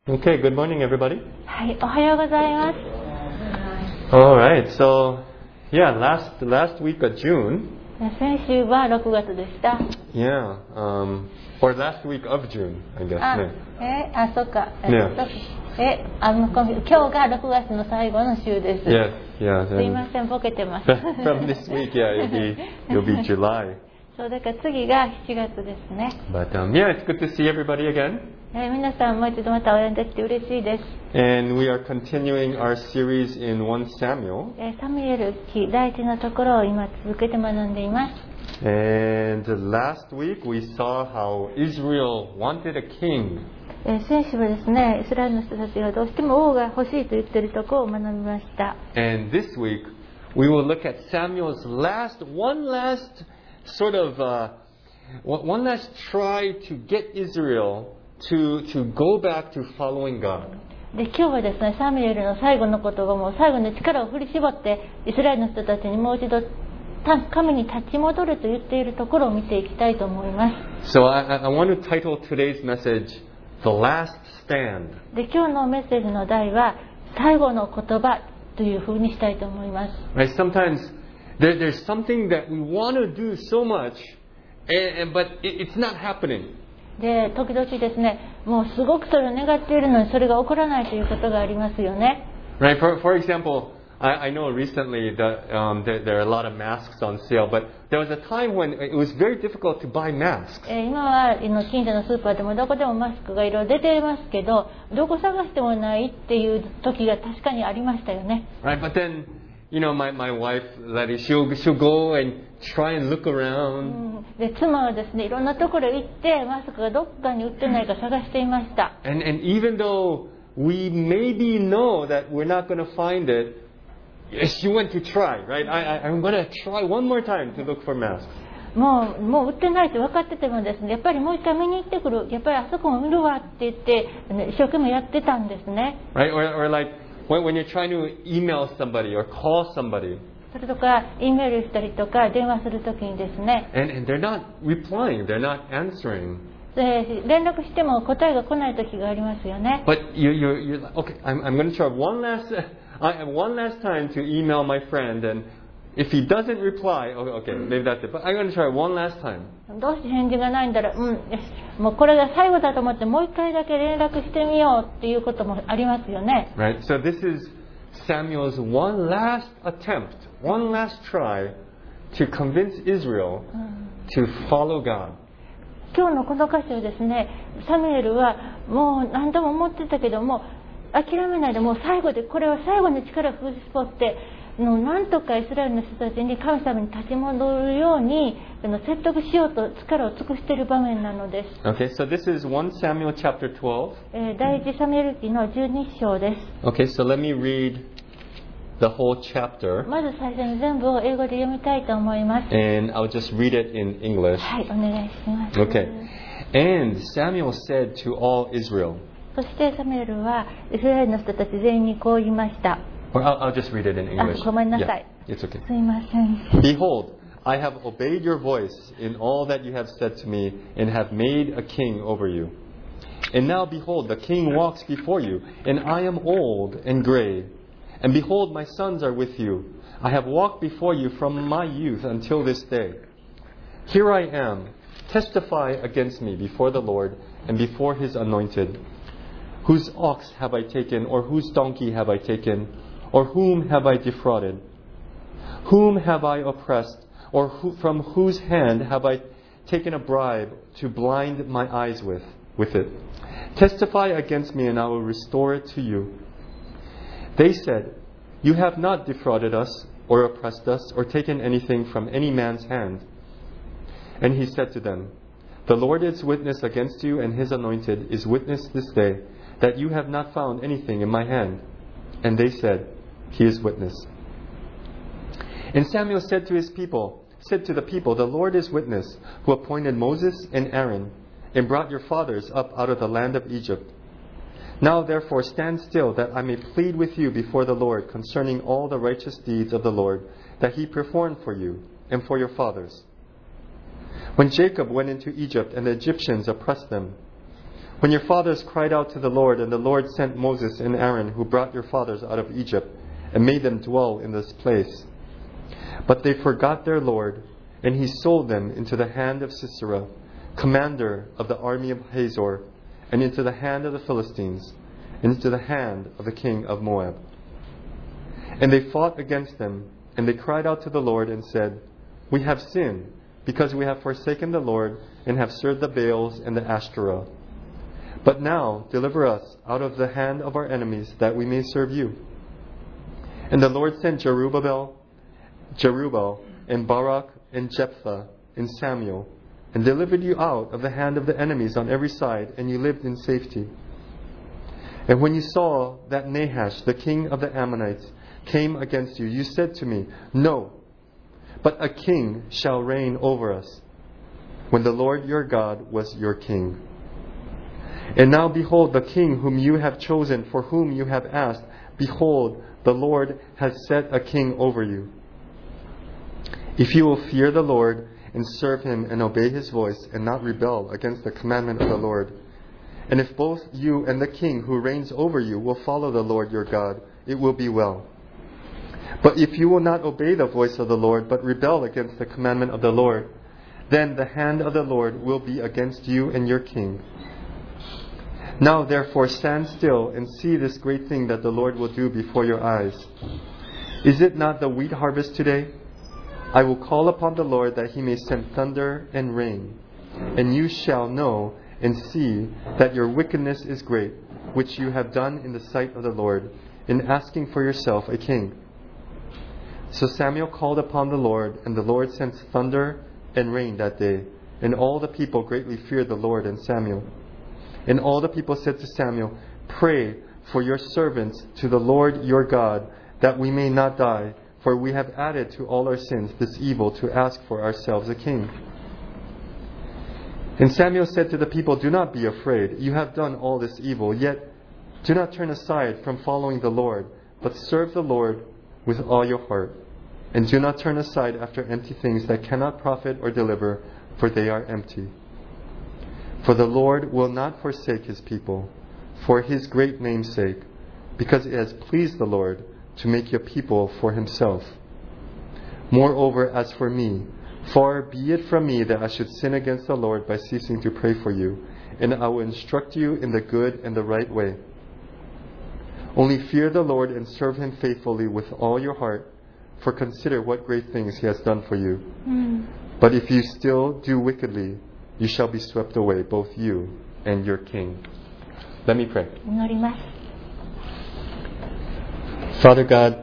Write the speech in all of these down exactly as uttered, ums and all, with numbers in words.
Okay, good morning, everybody. はい、おはようございます。 All right, so yeah, last last week of June. 先週はろくがつでした。 Yeah, um, or last week of June, I guess. あ、 ねえ、あ、そっか。え Yeah. っとえ、あの今日がろくがつの最後の週です。 Yes, yeah. すいません、ボケてます。 From this week, yeah, it'll be it'll be July. そうだから次がしちがつですね。 But um, yeah, it's good to see everybody again. えー皆さんもう一度またお会いできて嬉しいです。 And we are continuing our series in First Samuel. えーサミュエル記第一のところを今続けて学んでいます。 And last week we saw how Israel wanted a king. えー先週はですね、イスラエルの人たちがどうしても王が欲しいと言っているところを学びました。 And this week we will look at Samuel's last, one last sort of, uh, one last try to get Israel to to go back to following God. で今日はですね、サミュエルの最後の言葉も最後の力を振り絞ってイスラエルの人たちにもう一度神に立ち戻ると言っているところを見ていきたいと思います。 So I, I want to title today's message, The Last Stand. で今日のメッセージの題は最後の言葉というふうにしたいと思います。 Right? Sometimes there, there's something that we want to do so much, and, and, but it, it's not happening. で時々ですね、もうすごくそれを願っているのにそれが起こらないということがありますよね。 Right? For, for example, I, I know recently that um, there, there are a lot of masks on sale, but there was a time when it was very difficult to buy masks. えー今はの近所のスーパーでもどこでもマスクがいろいろ出ていますけど、どこ探してもないっていう時が確かにありましたよね。 Right? But then, you know, my, my wife, Letty, she'll, she'll go and try and look around. で妻はですね、いろんなところへ行ってマスクがどっかに売ってないか探していました。 And, and even though we maybe know that we're not going to find it, she went to try, right? I, I, I'm going to try one more time to look for masks. もうもう売ってないって分かっててもですね、やっぱりもう一回見に行ってくる、やっぱりあそこも見るわって言って一生懸命やってたんですね。 Right? Or, or like when, when you're trying to email somebody or call somebody. それとか E メールしたりとか電話するときにですね、 And, and they're not replying, they're not answering. で連絡しても答えが来ないときがありますよね。 But you, you're, you're like, okay, I'm, I'm going to try one last, I, one last time to email my friend, and if he doesn't reply, okay, maybe that's it. But I'm going to try one last time. どうして返事がないんだろう、うん、よし、もうこれが最後だと思ってもう一回だけ連絡してみようっていうこともありますよね。 Right? So this is Samuel's one last attempt, one last try to convince Israel to follow God. 今日のこの箇所をですね、サミュエルはもう何度も思ってたけども諦めないで、もう最後でこれは最後の力を振り絞ってのなんとかイスラエルの人たちに神様に立ち戻るように説得しようと力を尽くしている場面なのです。 Okay, so this is First Samuel chapter twelve. えー第一サミュエル記のじゅうに章です。 Okay, so let me read the whole chapter, まず最初に全部を英語で読みたいと思います。 and I'll just read it in English. はい、お願いします。 Okay. And Samuel said to all Israel. そしてサミュエルはイスラエルの人たち全員にこう言いました。 Or I'll, I'll just read it in English. あ、ごめんなさい。 Yeah, it's okay. すいません。 Behold, I have obeyed your voice in all that you have said to me, and have made a king over you. And now behold, the king walks before you, and I am old and gray. And behold, my sons are with you. I have walked before you from my youth until this day. Here I am. Testify against me before the Lord and before his anointed. Whose ox have I taken, or whose donkey have I taken, or whom have I defrauded? Whom have I oppressed, or who, from whose hand have I taken a bribe to blind my eyes with, with it? Testify against me, and I will restore it to you. They said, You have not defrauded us, or oppressed us, or taken anything from any man's hand. And he said to them, The Lord is witness against you, and his anointed is witness this day, that you have not found anything in my hand. And they said, He is witness. And Samuel said to his people, said to the people, The Lord is witness, who appointed Moses and Aaron, and brought your fathers up out of the land of Egypt. Now therefore stand still, that I may plead with you before the Lord concerning all the righteous deeds of the Lord, that he performed for you and for your fathers. When Jacob went into Egypt and the Egyptians oppressed them, When your fathers cried out to the Lord, and the Lord sent Moses and Aaron, who brought your fathers out of Egypt, and made them dwell in this place. But they forgot their Lord, and he sold them into the hand of Sisera, commander of the army of Hazor, and into the hand of the Philistines, and into the hand of the king of Moab. And they fought against them, and they cried out to the Lord and said, We have sinned, because we have forsaken the Lord, and have served the Baals and the Ashtoreth. But now deliver us out of the hand of our enemies, that we may serve you. And the Lord sent Jerubbaal, Jerubbaal, and Barak, and Jephthah, and Samuel, and delivered you out of the hand of the enemies on every side, and you lived in safety. And when you saw that Nahash, the king of the Ammonites, came against you, you said to me, No, but a king shall reign over us, when the Lord your God was your king. And now behold, the king whom you have chosen, for whom you have asked, behold, the Lord has set a king over you. If you will fear the Lord and serve him and obey his voice and not rebel against the commandment of the Lord, and if both you and the king who reigns over you will follow the Lord your God, it will be well. But if you will not obey the voice of the Lord, but rebel against the commandment of the Lord, then the hand of the Lord will be against you and your king. Now therefore stand still and see this great thing that the Lord will do before your eyes. Is it not the wheat harvest today? I will call upon the Lord that he may send thunder and rain, and you shall know and see that your wickedness is great, which you have done in the sight of the Lord, in asking for yourself a king. So Samuel called upon the Lord, and the Lord sent thunder and rain that day, and all the people greatly feared the Lord and Samuel. And all the people said to Samuel, Pray for your servants to the Lord your God, that we may not die, for we have added to all our sins this evil to ask for ourselves a king. And Samuel said to the people, Do not be afraid. You have done all this evil, yet do not turn aside from following the Lord, but serve the Lord with all your heart. And do not turn aside after empty things that cannot profit or deliver, for they are empty. For the Lord will not forsake his people, for his great name's sake, because it has pleased the Lord to make a people for himself. Moreover, as for me, far be it from me that I should sin against the Lord by ceasing to pray for you, and I will instruct you in the good and the right way. Only fear the Lord and serve him faithfully with all your heart, for consider what great things he has done for you. Mm. But if you still do wickedly, you shall be swept away, both you and your king. Let me pray. Father God,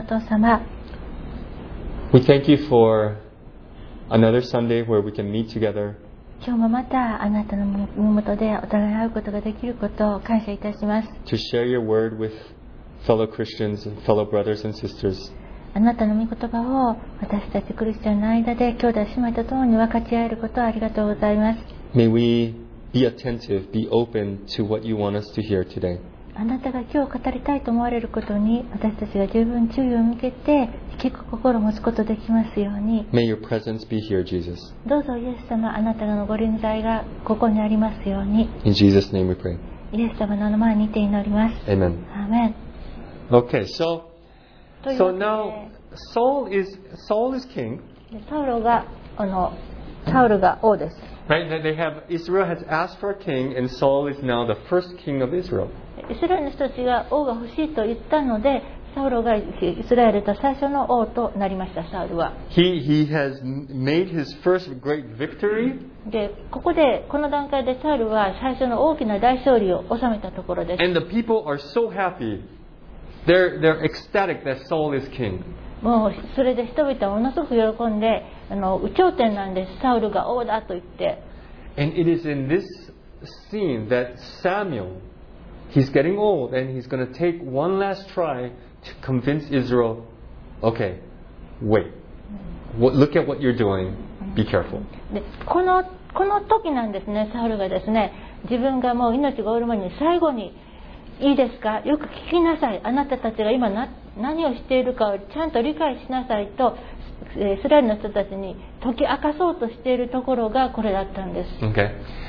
we thank you for another Sunday where we can meet together. 今日もまたあなたの身元でお互い会うことができることを感謝いたします。 To share your word with fellow Christians and fellow brothers and sisters. あなたの御言葉を私たちクリスチャンの間で兄弟姉妹と共に分かち合えることをありがとうございます。 May we be attentive, be open to what you want us to hear today. あなたが今日語りたいと思われることに私たちが十分注意を向けて聞く心を持つことできますように。 May your presence be here, Jesus. どうぞイエス様、あなたのご臨在がここにありますように。 In Jesus' name we pray. イエス様の名前にて祈ります。 Amen. Amen. Okay, so so now Saul is Saul is king. サウロがあのサウルが王です。 Right? They have Israel has asked for a king, and Saul is now the first king of Israel. イスラエルの人たちが王が欲しいと言ったので、サウロがイスラエルと最初の王となりました。サウルは。 He he has made his first great victory. で、ここでこの段階でサウルは最初の大きな大勝利を収めたところです。 And the people are so happy. They're they're ecstatic that Saul is king. もうそれで人々はものすごく喜んで、あの頂点なんです。サウルが王だと言って。 And it is in this scene that Samuel, he's getting old and he's going to take one last try to convince Israel, okay, wait, look at what you're doing, be careful. で、このこの時なんですね、サウルがですね、自分がもう命がおる前に最後に、いいですか、よく聞きなさい、あなたたちが今な何をしているかをちゃんと理解しなさいとイスラエルの人たちに解き明かそうとしているところがこれだったんです。 Okay.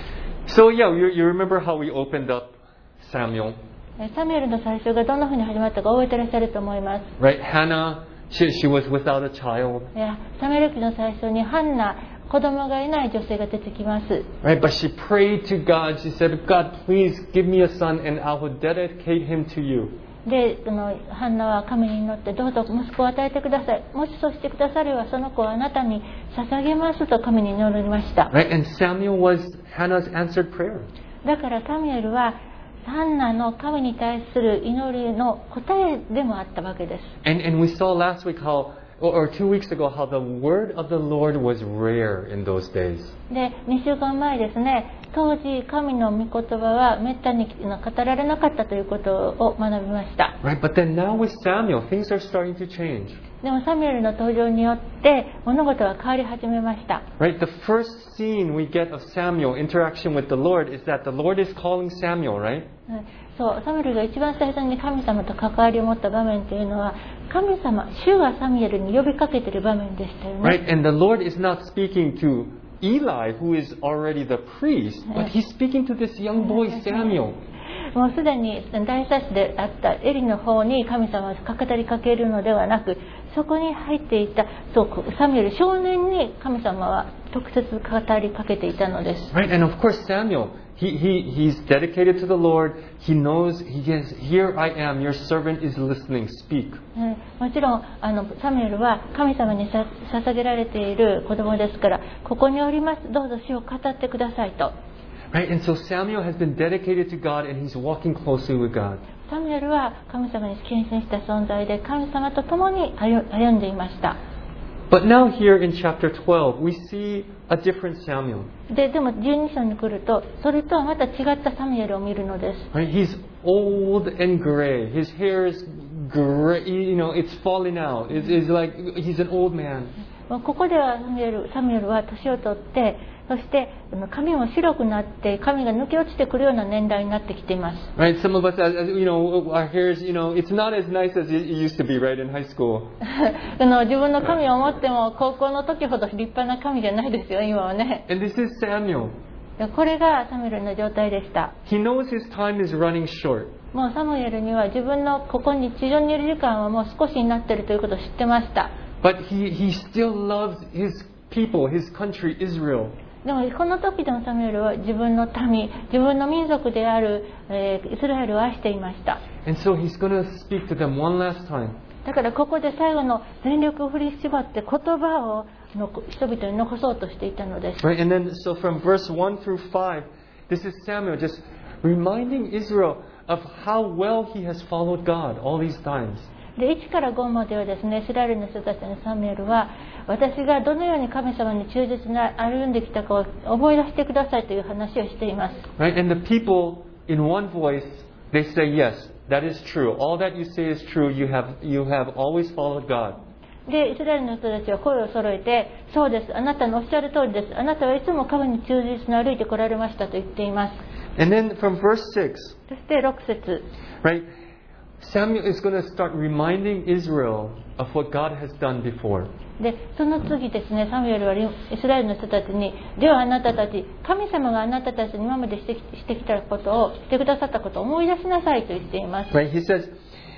So yeah, you, you remember how we opened up Samuel, サミュエルの最初がどんな風に始まったか覚えてらっしゃると思います。 right? Hannah, she, she was without a child, いやサミュエル記の最初にハンナ、子供がいない女性が出てきます。 right? But she prayed to God. She said, God, please give me a son and I will dedicate him to you. で、そのハンナは神に祈って、どうぞ息子を与えてください。もしそうしてくだされば、その子をあなたに捧げますと神に祈りました。 Right? And Samuel was Hannah's answered prayer. だからサミュエルはハンナの神に対する祈りの答えでもあったわけです。 And, and we saw last week how, or two weeks ago, how the word of the Lord was rare in those days. で、にしゅうかんまえですね、当時神の御言葉はめったに語られなかったということを学びました。 Right? But then now with Samuel, things are starting to change. でもサミュエルの登場によって物事は変わり始めました。 Right? The first scene we get of Samuel interaction with the Lord is that the Lord is calling Samuel, right? そう、サミュエルが一番最初に神様と関わりを持った場面というのは、神様、主がサミュエルに呼びかけている場面でしたよね。 Right? And the Lord is not speaking to Eli, who is already the priest, but he's speaking to this young boy, Samuel. もうすでに大祭司であったエリの方に神様は語りかけるのではなく、そこに入っていたそうサミュエル少年に神様は直接語りかけていたのです。 Right? And of course, Samuel, he, he, he's dedicated to the Lord. He knows, he says, here I am, your servant is listening, speak. もちろんあのサミュエルは神様にさ捧げられている子供ですから、ここにおります、どうぞ主を語ってくださいと。 Right? And so Samuel has been dedicated to God and he's walking closely with God. サミュエルは神様に献身した存在で神様と共に歩んでいました。 But now here in chapter twelve, we see a different Samuel. で、でもじゅうに章に来ると、それとはまた違ったサミュエルを見るのです。 Right? He's old and gray. His hair is gray, you know, it's falling out. It's, it's like he's an old man. ここではサミュエル、サミュエルは年を取って、そして髪も白くなって髪が抜け落ちてくるような年代になってきています。 Right? Some of us, you know, our hair is, you know, it's not as nice as it used to be, right, in high school. あの自分の髪を持っても高校の時ほど立派な髪じゃないですよ、今はね。 And this is Samuel. これがサミュエルの状態でした。 He knows his time is running short. もうサムエルには自分のここに地上にいる時間はもう少しになっているということを知ってました。 But he, he still loves his people, his country, Israel. でもこの時でもサムエルは自分の民、自分の民族である、えー、イスラエルを愛していました。 And so he's going to speak to them one last time. だからここで最後の全力を振り絞って言葉をの人々に残そうとしていたのです。 Right? And then, so from verse one through five, this is Samuel just reminding Israel of how well he has followed God all these times. でいちからごまではですね、イスラエルの人たちのサムエルは、私がどのように神様に忠実に歩んできたかを思い出してくださいという話をしています。 Right? And the people, in one voice, they say, yes, that is true. All that you say is true. You have, you have always followed God. でイスラエルの人たちは声を揃えて、そうです、あなたのおっしゃる通りです、あなたはいつも神に忠実に歩いてこられましたと言っています。 And then from verse six, そしてろく節、 right? Samuel is going to start reminding Israel of what God has done before. でその次ですね、サムエルはイスラエルの人たちに、ではあなたたち、神様があなたたちに今までしてき、してきたことを、してくださったことを思い出しなさいと言っています。 Right? He says,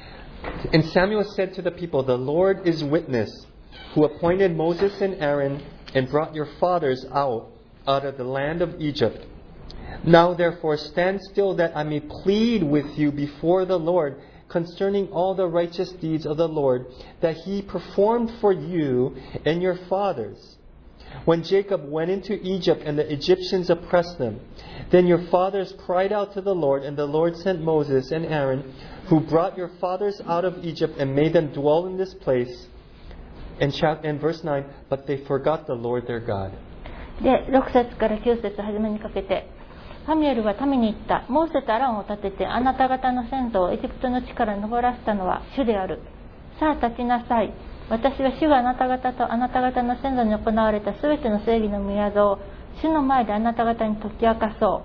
and Samuel said to the people, the Lord is witness, who appointed Moses and Aaron and brought your fathers out, out of the land of Egypt. Now therefore stand still that I may plead with you before the Lord concerning all the righteous deeds of the Lord that he performed for you and your fathers. When Jacob went into Egypt and the Egyptians oppressed them, then your fathers cried out to the Lord, and the Lord sent Moses and Aaron, who brought your fathers out of Egypt and made them dwell in this place. And, chapter, and verse nine, but they forgot the Lord their God. でろく節からきゅう節初めにかけて、サミュエルは民に言った。モーセとアロンを立ててあなた方の先祖をエジプトの地から登らせたのは主である。さあ立ちなさい。私は主があなた方とあなた方の先祖に行われたすべての正義の宮像を主の前であなた方に解き明かそう。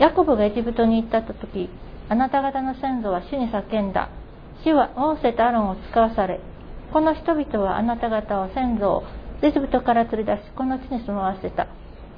ヤコブがエジプトに行ったとき、あなた方の先祖は主に叫んだ。主はモーセとアロンを使わされ、この人々はあなた方を先祖をエジプトから連れ出し、この地に住まわせた。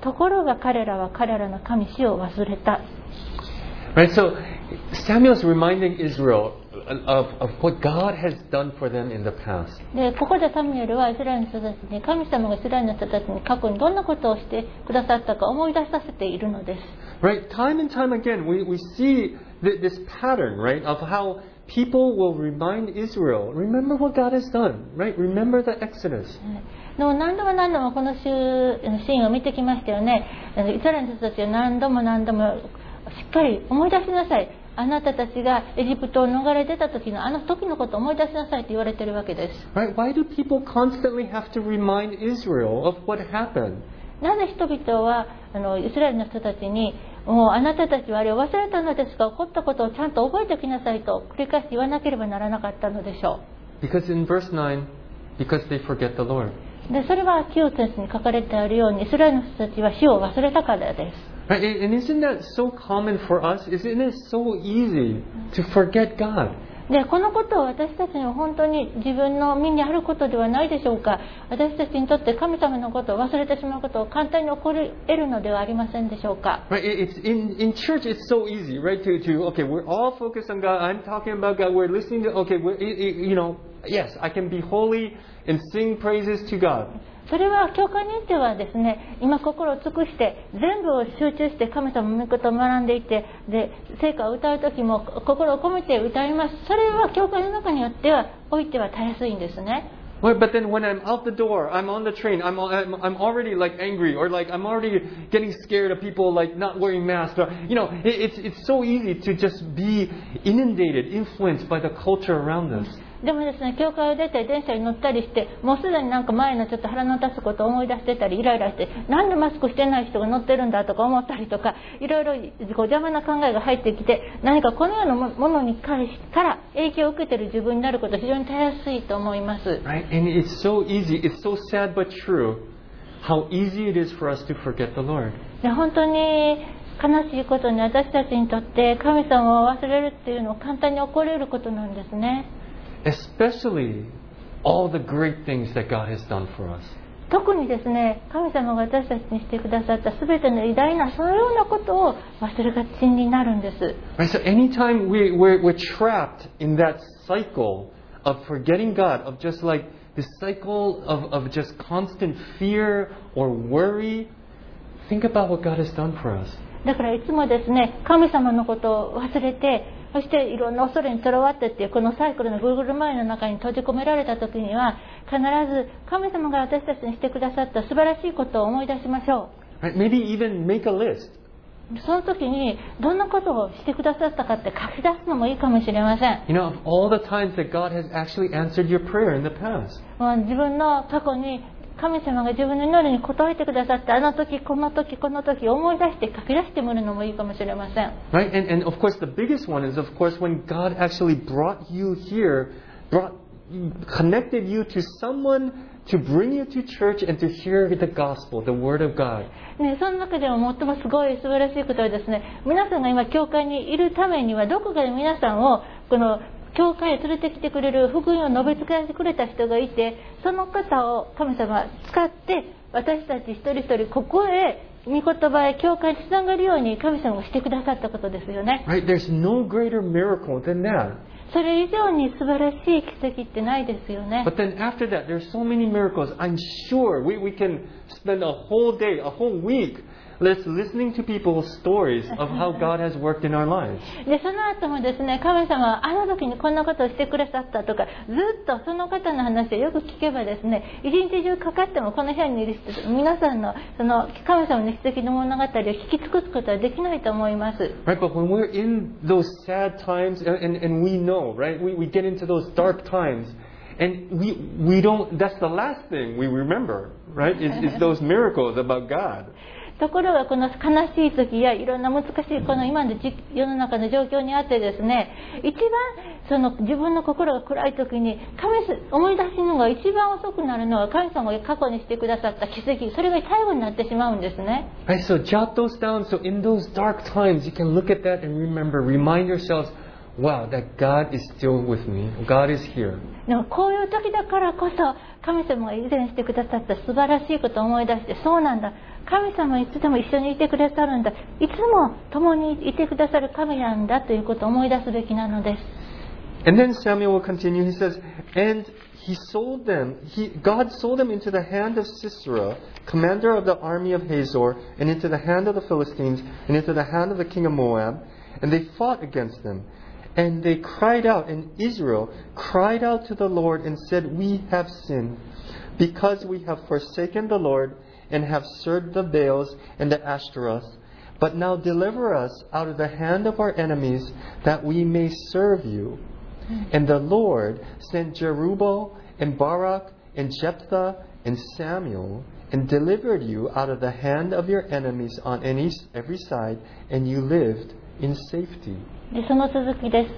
ところが彼らは彼らの神主を忘れた。 Right, so Samuel's reminding Israel of, of what God has done for them in the past. で、ここでサミュエルはイスラエルの人たちに、神様がイスラエルの人たちに過去にどんなことをしてくださったか思い出させているのです。 Right, time and time again, we, we see th- this pattern, right, of how people will remind Israel, remember what God has done, right? Remember the Exodus. でも何度も何度もこのシーンを見てきましたよね。イスラエルの人たちは何度も何度もしっかり思い出しなさい。あなたたちがエジプトを逃れ出た時のあの時のことを思い出しなさいと言われているわけです。 Right? Why do people constantly have to remind Israel of what happened? なぜ人々はあのイスラエルの人たちにもうあなたたちはあれを忘れたのですが、起こったことをちゃんと覚えておきなさいと繰り返し言わなければならなかったのでしょう。Because in verse nine, because they forget the Lord. でそれはきゅう節に書かれてあるようにイスラエルの人たちは主を忘れたからです。 Right? And isn't that so common for us? Isn't it so easy to forget God? でこのことは私たちには本当に自分の身にあることではないでしょうか。私たちにとって神様のことを忘れてしまうことを簡単に起こり得るのではありませんでしょうか。 Right? It's in, in church, it's so easy, right? To, to, okay, we're all focused on God. I'm talking about God. We're listening to, okay, we're, you know, yes, I can be holy and sing praises to God. それは教会に行ってはですね、今心を尽くして全部を集中して神様の御事を学んでいて、で聖歌を歌う時も心を込めて歌います。それは教会の中によってはおいてはたやすいんですね。 Well, but then when I'm out the door, I'm on the train, I'm, I'm, I'm already like angry, or like I'm already getting scared of people like not wearing masks. Or, you know, it, it's, it's so easy to just be inundated, influenced by the culture around us. でもですね、教会を出て電車に乗ったりして、もうすでになんか前のちょっと腹の立つことを思い出してたり、イライラして、なんでマスクしてない人が乗ってるんだとか思ったりとか、いろいろこう邪魔な考えが入ってきて、何かこのようなものに関から影響を受けている自分になることは非常にたやすいと思います。 Right? And it's so easy, it's so sad but true, how easy it is for us to forget the Lord. で本当に悲しいことに私たちにとって神様を忘れるっていうのは簡単に起こり得ることなんですね。 Especially all the great things that God has done for us. 特にですね、神様が私たちにしてくださったすべての偉大なそのようなことを忘れがちになるんです。 Right, so anytime we, we're, we're trapped in that cycle of forgetting God, of just like this cycle of, of just constant fear or worry, think about what God has done for us. だからいつもですね、神様のことを忘れて、そしていろんな恐れにとらわってっていうこのサイクルのぐるぐる前の中に閉じ込められた時には、必ず神様が私たちにしてくださった素晴らしいことを思い出しましょう。Right? Maybe even make a list. その時にどんなことをしてくださったかって書き出すのもいいかもしれません。 You know, of all the times that God has actually answered your prayer in the past. 自分の過去に神様が自分の祈りに応えてくださったあの時この時この時思い出して書き出してみるのもいいかもしれません。 Right? And, and of course the biggest one is of course when God actually brought you here, brought, connected you to someone to bring you to church and to hear the gospel, the word of God. ね、その中でも最もすごい素晴らしいことはですね、皆さんが今教会にいるためにはどこかで皆さんをこの教会へ連れてきてくれる福音を述べつけてくれた人がいて、その方を神様が使って私たち一人一人ここへ御言葉へ教会につながるように神様がしてくださったことですよね。 Right? There's no greater miracle than that. それ以上に素晴らしい奇跡ってないですよね。 But then after that, there's so many miracles. I'm sure we, we can spend a whole day, a whole week, let's listening to people's stories of how God has worked in our lives. でその後もですね、神様はあの時にこんなことをしてくださったとか、ずっとその方の話をよく聞けばですね、一日中かかってもこの部屋にいる人、皆さんのその神様の奇跡の物語を聞き尽くすことはできないと思います。 Right, but when we're in those sad times and, and, and we know, right, we, we get into those dark times and we, we don't, that's the last thing we remember, right, is, is those miracles about God. ところがこの悲しい時やいろんな難しいこの今の世の中の状況にあってですね、一番その自分の心が暗い時に神思い出すのが一番遅くなるのは神様が過去にしてくださった奇跡、それが最後になってしまうんですね。 Right, so jot those down. So in those dark times, you can look at that and remember, remind yourselves, wow, that God is still with me. God is here. でもこういう時だからこそ神様が以前してくださった素晴らしいことを思い出して、そうなんだ、 神様はいつでも一緒にいてくださるんだ、いつも共にいてくださる神なんだということを思い出すべきなのです。 And then Samuel will continue. He says, and he sold them, he, God sold them into the hand of Sisera, commander of the army of Hazor, and into the hand of the Philistines, and into the hand of the king of Moab. And they fought against them. And they cried out, and Israel cried out to the Lord and said, we have sinned, because we have forsaken the Lord and have served the Baals and the Ashtaroth. But now deliver us out of the hand of our enemies, that we may serve you. And the Lord sent Jerubbaal and Barak and Jephthah and Samuel, and delivered you out of the hand of your enemies on any, every side, and you lived in safety. でその続きです。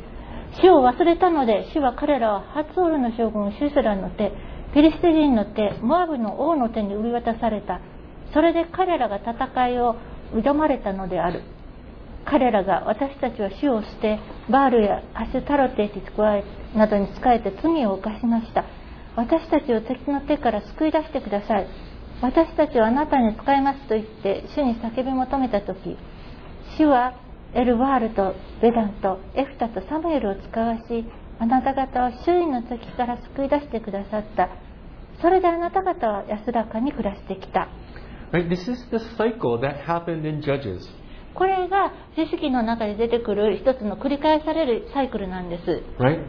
主を忘れたので、主は彼らをハツオルの将軍シュセラの手、フィリシテ人の手、モアブの王の手に売り渡された。それで彼らが戦いを挑まれたのである。彼らが私たちは主を捨て、バールやアシュタロテなどに仕えて罪を犯しました。私たちを敵の手から救い出してください。私たちはあなたに使いますと言って主に叫び求めたとき、主はエルバールとベダンとエフタとサムエルを使わし、あなた方を周囲の敵から救い出してくださった。それであなた方は安らかに暮らしてきた。 Right? This is the cycle that happened in Judges. これが知識の中で出てくる一つの繰り返されるサイクルなんです。 Right?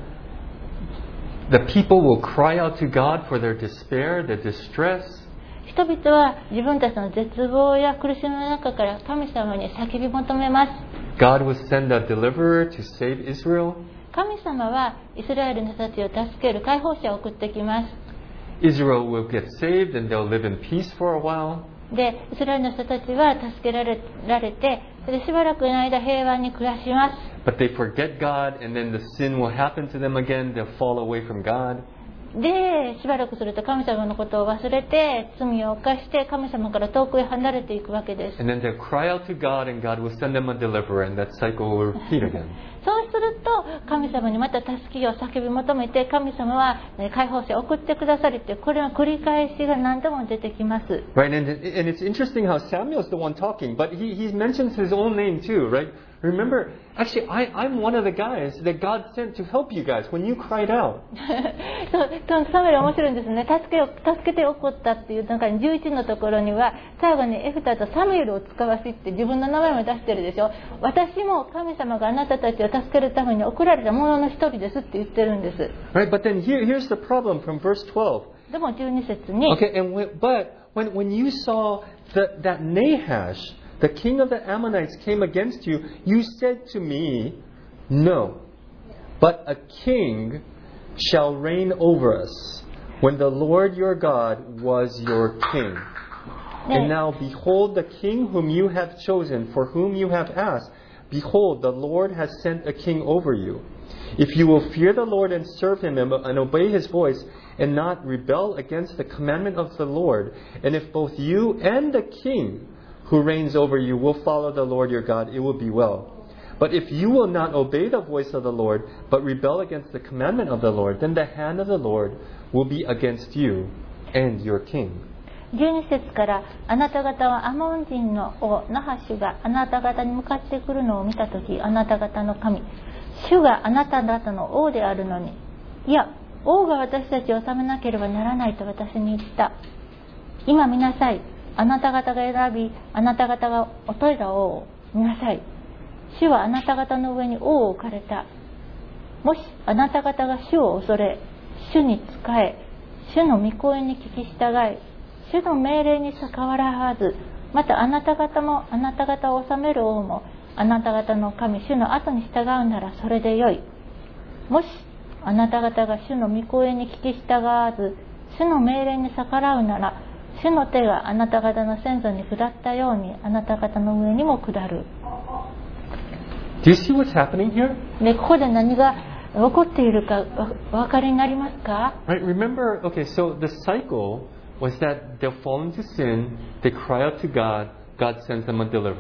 The people will cry out to God for their despair, their distress. 人々は自分たちの絶望や苦しみの中から神様に叫び求めます。 God will send a deliverer to save Israel. 神様はイスラエルの人たちを助ける解放者を送ってきます。 Israel will get saved and they'll live in peace for a while. で、イスラエルの人たちは助けられ、られて、それでしばらくの間平和に暮らします。 But they forget God, and then the sin will happen to them again. They'll fall away from God. で、しばらくすると神様のことを忘れて、罪を犯して神様から遠くへ離れていくわけです。 And then they'll cry out to God, and God will send them a deliverer, and that cycle will repeat again. そうすると神様にまた助けを叫び求めて、神様は解放者を送ってくださりって、これは繰り返しが何度も出てきます。 Right, and, and it's interesting how Samuel's the one talking, but he, he mentions his own name too, right? Remember, actually, I, I'm one of the guys that God sent to help you guys when you cried out. そうサムエル面白いんですね。助けを助けて起こったっていう中にじゅういちのところには、最後にエフタとサムエルを使わしって自分の名前も出してるでしょ。私も神様があなたたちを助けるために送られた者の一人ですって言ってるんです。 Right, but then here, here's the problem from verse twelve. でもじゅうに節に、 Okay, and when, but when when you saw that that Nahash, the king of the Ammonites, came against you, you said to me, "No, but a king shall reign over us, when the Lord your God was your king. And now behold the king whom you have chosen, for whom you have asked. Behold, the Lord has sent a king over you. If you will fear the Lord and serve him and obey his voice, and not rebel against the commandment of the Lord, and if both you and the king who reigns over you will follow the Lord your God, it will be well. But if you will not obey the voice of the Lord, but rebel against the commandment of the Lord, then the hand of the Lord will be against you and your king." じゅうに節から、あなた方はアモン人の王ナハシュがあなた方に向かってくるのを見たとき、あなた方の神主があなた方の王であるのに、いや王が私たちを治めなければならないと私に言った。今見なさい。あなた方が選び、あなた方がおいだ王を見なさい。主はあなた方の上に王を置かれた。もしあなた方が主を恐れ、主に仕え、主の御声に聞き従い、主の命令に逆らわず、またあなた方もあなた方を治める王もあなた方の神主の後に従うならそれでよい。もしあなた方が主の御声に聞き従わず、主の命令に逆らうなら、主の手があなた方の先祖に下ったようにあなた方の上にも下る。 Do you see what's happening here? で、ここで何が起こっているかお分かりになりますか？ Right, remember, okay, so the cycle was that they'll fall into sin, they cry out to God, God sends them a deliverer,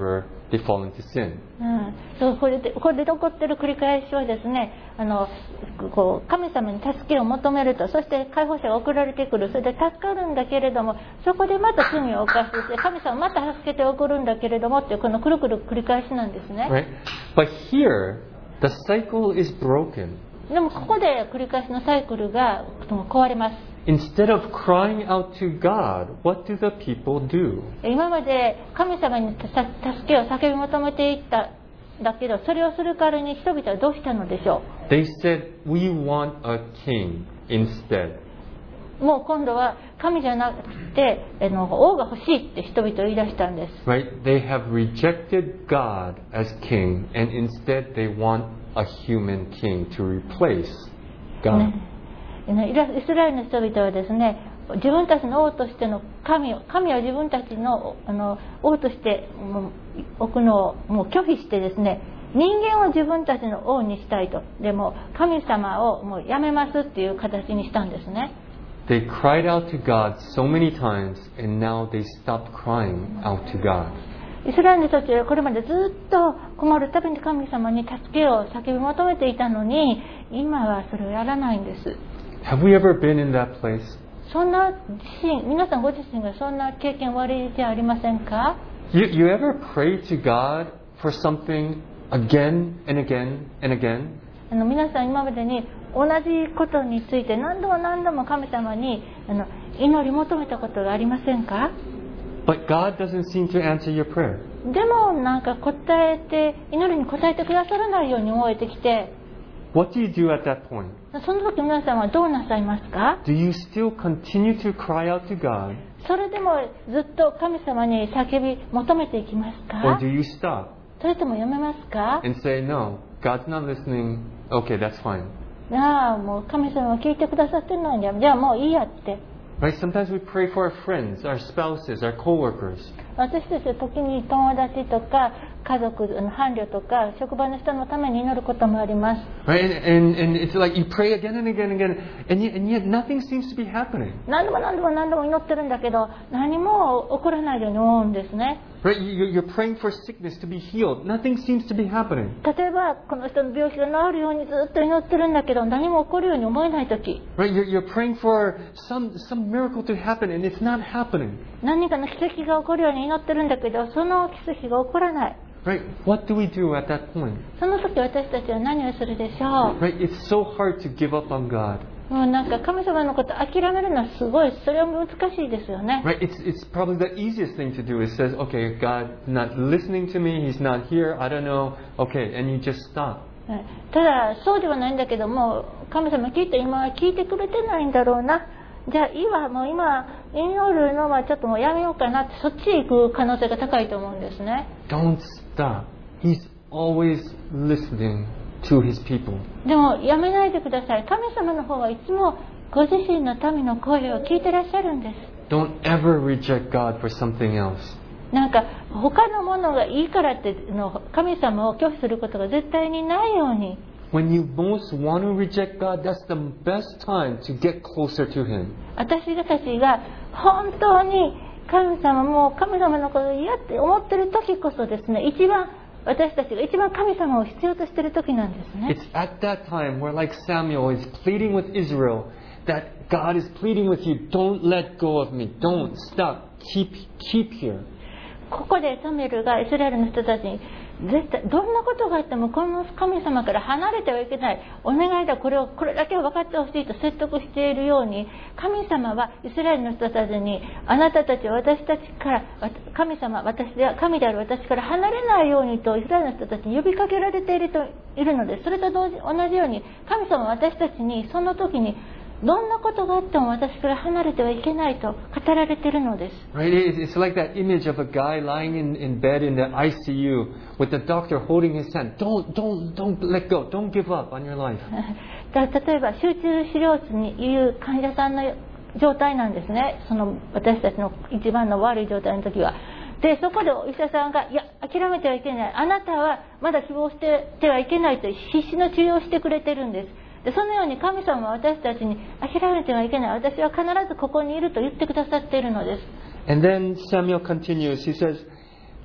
they fall into sin. うん、そうこれでこれで起こっている繰り返しはですね、あのこう神様に助けを求めると、そして解放者が送られてくる、それで助かるんだけれども、そこでまた罪を犯して神様また助けて送るんだけれどもっていうこのくるくる繰り返しなんですね。 Right? But here, the cycle is broken. でもここで繰り返しのサイクルが壊れます。 Instead of crying out to God, what do the people do? 今まで神様に助けを叫び求めていっただけど、それをする代わりに人々はどうしたのでしょう。 They said, we want a king instead. もう今度は神じゃなくてあの王が欲しいって人々言い出したんです。 Right? They have rejected God as king, and instead they want a human king to replace God. ねイスラエルの人々はですね、自分たちの王としての神を神は自分たち の, あの王として置くのをもう拒否してですね、人間を自分たちの王にしたいと。でも神様をもうやめますっていう形にしたんですね。 They cried out to God so many times, and now they stopped crying out to God. イスラエルの人たちはこれまでずっと困るたびに神様に助けを叫び求めていたのに、今はそれをやらないんです。 Have we ever been in that place? そんな自身、皆さんご自身がそんな経験おありじゃありませんか？ You, you ever pray to God for something again and again and again? あの皆さん今までに同じことについて何度も何度も神様にあの祈り求めたことがありませんか？ But God doesn't seem to answer your prayer. でもなんか答えて、祈りに応えてくださらないように思えてきて、 What do you do at that point? その時皆さんはどうなさいますか？ Do you still continue to cry out to God? それでもずっと神様に叫び求めていきます Or か？ do you stop それともやめますか？ and say, no, God's not listening. Okay, that's fine. ああ、もう神様は聞いてくださってないんだ。じゃあもういいやって。 Right? Sometimes we pray for our friends, our spouses, our coworkers. 私たちは時に友達とか家族の伴侶とか職場の人のために祈ることもあります。 Right? And, and, and it's like you pray again and again and again, and yet, and yet nothing seems to be happening. 何度も何度も何度も祈ってるんだけど、何も起こらないように思うんですね。 Right? You, you're praying for sickness to be healed. Nothing seems to be happening. 例えばこの人の病気が治るようにずっと祈ってるんだけど、何も起こるように思えない時、 Right? You're, you're praying for some, some miracle to happen, and it's not happening. 何かの奇跡が起こるように祈ってるんだけど、その奇跡が起こらない。 Right? What do we do at that point? その時私たちは何をするでしょう？ Right? It's so hard to give up on God. もうなんか神様のこと諦めるのはすごい、それは難しいですよね。 Right? It's, it's probably the easiest thing to do. It says, okay, God's not listening to me. He's not here. I don't know. Okay. And you just stop. ただそうではないんだけども、神様聞いて今は聞いてくれてないんだろうな。じゃあ今もう今祈るのはちょっともうやめようかなって、そっちへ行く可能性が高いと思うんですね。 Don't stop. He's always listening to his people. でもやめないでください。神様の方はいつもご自身の民の声を聞いてらっしゃるんです。 Don't ever reject God for something else. なんか他のものがいいからっての神様を拒否することが絶対にないように。 When you most want to reject God, that's the best time to get closer to him. 私たちが本当に神様も神様のことを嫌って思ってる時こそですね、一番私たちが一番神様を必要としている時なんですね。 It's at that time where, like Samuel is pleading with Israel, that God is pleading with you, don't let go of me, don't stop, keep, keep here. ここでサムエルがイスラエルの人たちに絶対どんなことがあってもこの神様から離れてはいけない、お願いだ、これをこれだけは分かってほしいと説得しているように、神様はイスラエルの人たちに、あなたたちは私たちから神様私で神である私から離れないようにとイスラエルの人たちに呼びかけられているといるので、それと同じ同じように神様は私たちにその時にどんなことがあっても私から離れてはいけないと語られているのです。 Right? It's like that image of a guy lying in, in bed in the I C U with the doctor holding his hand. Don't, don't, don't let go. Don't give up on your life. 例えば集中治療室にいる患者さんの状態なんですね。その私たちの一番の悪い状態の時は。でそこでお医者さんがいや諦めてはいけない、あなたはまだ希望しててはいけないと必死の治療をしてくれてるんです。でそのように神様は私たちに諦めてはいけない、私は必ずここにいると言ってくださっているのです。 And then Samuel continues. He says,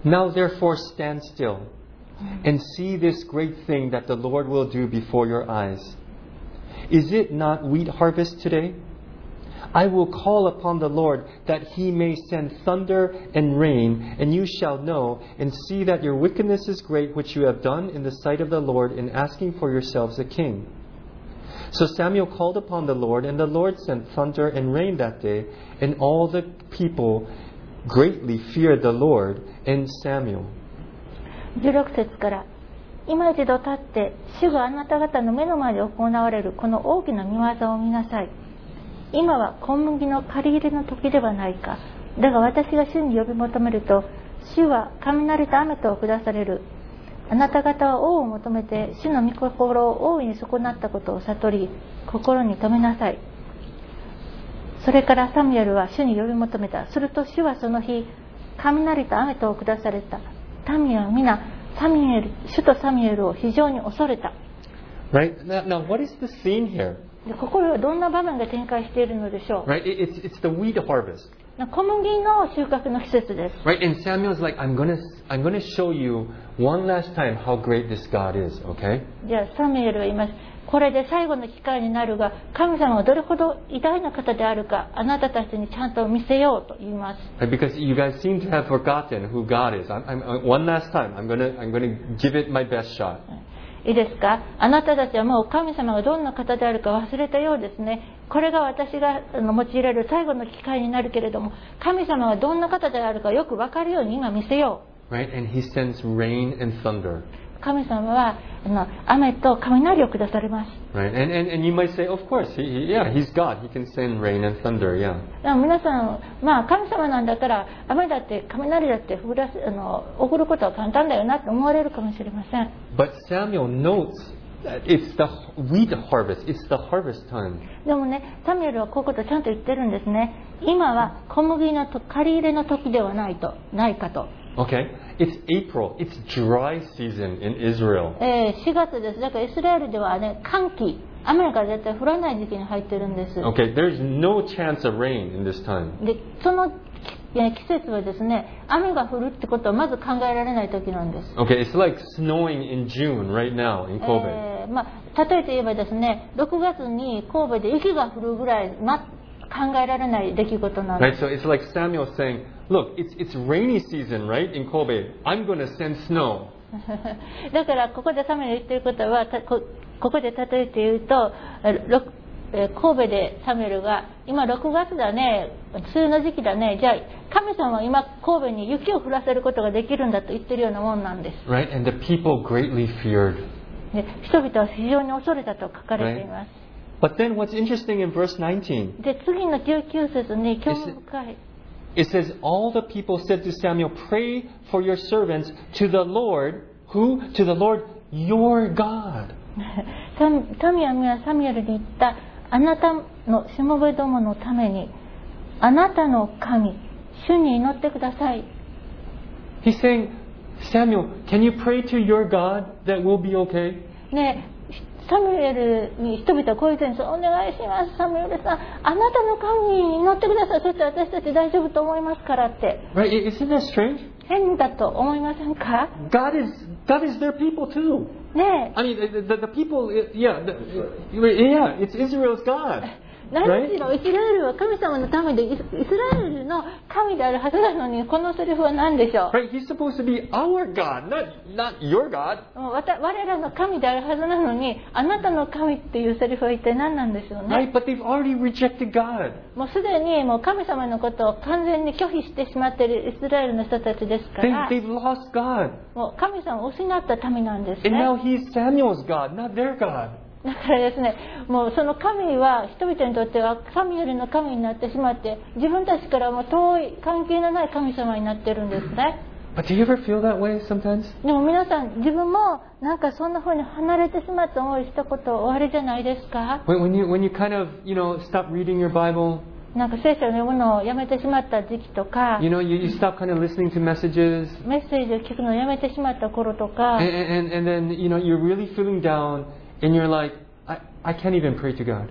Now therefore stand still and see this great thing that the Lord will do before your eyes. Is it not wheat harvest today? I will call upon the Lord that He may send thunder and rain, and you shall know and see that your wickedness is great, which you have done in the sight of the Lord in asking for yourselves a king. So Samuel called upon the Lord, and the Lord sent thunder and rain that day, and all the people greatly feared the Lord and Samuel. じゅうろく節から、今一度立って、主があなた方の目の前で行われるこの大きな見業を見なさい。今は小麦の借り入れの時ではないか。だが私が主に呼び求めると、主は雷と雨とを下される。あなた方は王を求めて、主の御心を大いに損なったことを悟り、心に留めなさい。それからサムエルは主に呼び求めた。すると主はその日、雷と雨とを下された。民は皆、サミュエル、主とサミュエルを非常に恐れた。 Right? Now, now what is the scene here? でここではどんな場面が展開しているのでしょう。 Right? It, it's, it's the wheat harvest. 小麦の収穫の季節です。 Right? And Samuel's like, I'm gonna, I'm gonna show you one last time how great this God is, okay? じゃあサミュエルは言います。これで最後の機会になるが、神様はどれほど偉大な方であるか、あなたたちにちゃんと見せようと言います。 Right? Because you guys seem to have forgotten who God is. I'm, I'm, one last time, I'm gonna, I'm gonna give it my best shot. いいですか？あなたたちはもう神様がどんな方であるか忘れたようですね。これが私が用いられる最後の機会になるけれども、神様はどんな方であるかよく分かるように今見せよう。 Right? And He sends rain and thunder. 神様はあの雨と雷を下されます。 Right? And, and, and you might say, of course, he, he, yeah, He's God. He can send rain and thunder, yeah. でも皆さん、まあ神様なんだから雨だって雷だって降らすあの送ることは簡単だよなって思われるかもしれません。 But Samuel notes that it's the wheat harvest. It's the harvest time. でもね、サミュエルはこういうことをちゃんと言ってるんですね。今は小麦のと借り入れの時ではないと、ないかと。 Okay? It's April. It's dry season in Israel. えー、しがつです。だからイスラエルではね、乾季、雨が絶対降らない時期に入ってるんです。 Okay, there's no chance of rain in this time. で、その季節はですね、雨が降るってことはまず考えられない時なんです。 Okay, it's like snowing in June right now in Kobe. えー、まあ、例えて言えばですね、ろくがつに神戸で雪が降るぐらい、ま、考えられない出来事なんです。 Right, so it's like Samuel saying, look, it's, it's rainy season, right, in Kobe. I'm going to send snow. だからここでサムエル言ってることは、こ, ここで例えて言うと、神戸でサムエルが今ろくがつだね、梅雨の時期だね、じゃあ神様は今神戸に雪を降らせることができるんだと言ってるようなもんなんです。 Right, and the people greatly feared. で人々は非常に恐れたと書かれています。 Right? But then what's interesting in verse nineteen? で次のじゅうきゅう節に興味深い。 It says, all the people said to Samuel, pray for your servants to the Lord, who? To the Lord, your God. 民は皆サミュエルに言った。あなたのしもべどものために、あなたの神、主に祈ってください。 He's saying, Samuel, can you pray to your God that we'll be okay? ねえ、サムエルに人々はこういうふうにお願いします。サムエルさん、あなたの神に祈ってください。そして私たち大丈夫と思いますからって。 Right? Isn't that strange? 変だと思いませんか？ God is God is their people too. ねえ。 I mean, the, the, the people, yeah, the, yeah, it's Israel's God. 何しろイスラエルは神様のためでイスラエルの神であるはずなのに、このセリフは何でしょう？ Right? He's supposed to be our God, not not your God. 我らの神であるはずなのに、あなたの神っていうセリフは一体何なんでしょうね。 Right? But they've already rejected God. もうすでにもう神様のことを完全に拒否してしまっているイスラエルの人たちですから、 They, they've lost God. もう神様を失った民なんですね。 And now he's Samuel's God, not their God. だからですね、もうその神は人々にとっては神よりの神になってしまって、自分たちからも遠い関係のない神様になってるんですね。 But do you ever feel that way sometimes? でも皆さん、自分もなんかそんな風に離れてしまった思いしたことおありじゃないですか？ When, when you when you kind of you know stop reading your Bible, なんか聖書を読むのをやめてしまった時期とか、 you know you, you stop kind of listening to messages, メッセージを聞くのをやめてしまった頃とか、 and, and and then you know you're really feeling down, and you're like, I I can't even pray to God.